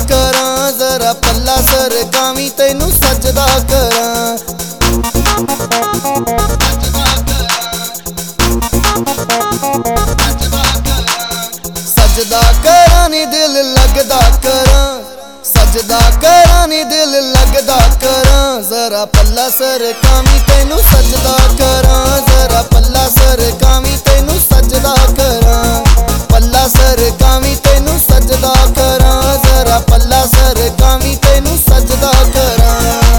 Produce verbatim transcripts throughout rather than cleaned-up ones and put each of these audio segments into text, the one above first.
करां, जरा पल्ला सरकावीं तैनू सजदा करां। सजदा करां नी दिल लगदा करां, सजदा करां नी दिल लगदा करां, जरा पल्ला सरकावीं तैनू सजदा करां, जरा पल्ला सरकावीं तैनू सजदा करां, पल्ला सरकावीं तैनू सजदा करां, जरा पल्ला सरकावीं तैनू सजदा करां।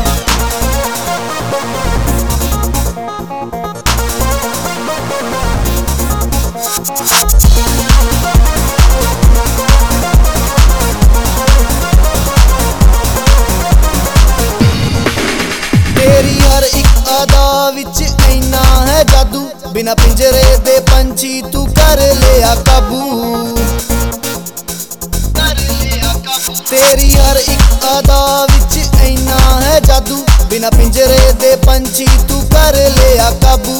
तेरी हर एक अदा विच इन्ना है जादू, बिना पिंजरे दे पंछी तू कर लिया काबू। तेरी हर एक अदा विच इन्ना है जादू, बिना पिंजरे दे पंछी तू कर लिया काबू।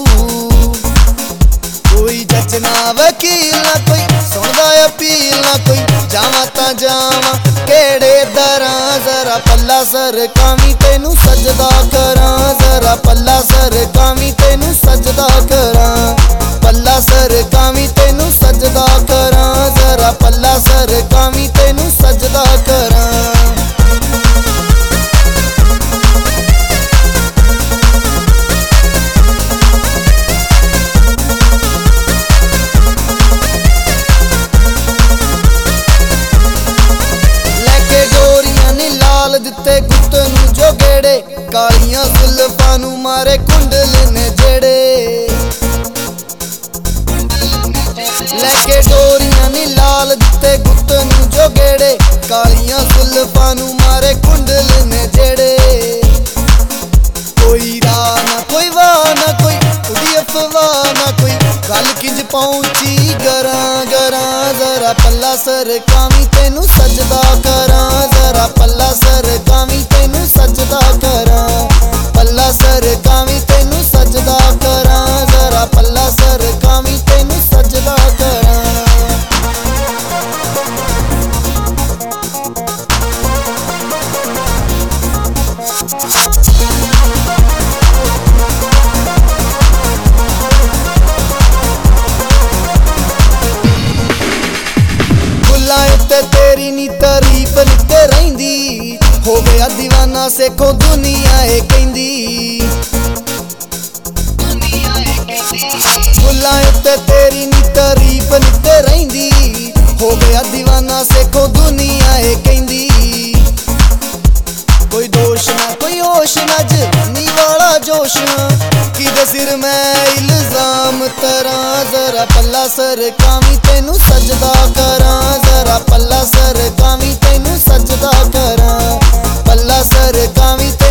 कोई जज ना वकील ना कोई सुनदा अपील ना कोई, जावां तां जावां केड़े दरां, जरा पल्ला सरकावीं तैनू सजदा करां, जरा पल्ला सरकावीं तैनू सजदा करां, पल्ला सरकावीं तैनू सजदा करां, जरा पल्ला सरकावीं तैनू सजदा करां। दिते गुट नू जो गेड़े, कालियां जुल्फां नू मारे कुंडल ने जेड़े। लैके डोरियां नी लाल दिते गुट नू जो गेड़े, कालियां जुल्फां नू मारे कुंडल ने जेड़े। कोई राह ना कोई वाह ना कोई उदी अफवाह ना कोई, गल किंज पहुंची गरां गरां, जरा पल्ला सरकावीं तैनू सजदा करां, जरा पल्ला सरकावीं तैनू सजदा करां, पल्ला सरकावीं तैनू सजदा करां, जरा पल्ला सरकावीं तैनू सजदा करां। तेरी नी तारीफ लिखते रहिंदी, हो गया दीवाना सेखो दुनिया ए कहंदी। फुल्लां उत्ते तेरी नी तारीफ लिखते रहिंदी, हो गया दीवाना सेखो दुनिया ए कहंदी। कोई दोष ना कोई होश ना जवानी वाला जोश ना, किदे सिर मैं इल्जाम तरां, जरा पल्ला सरकावीं तैनू सजदा करां, जरा पल्ला सरकावीं तैनू सजदा करां, पल्ला सरकावीं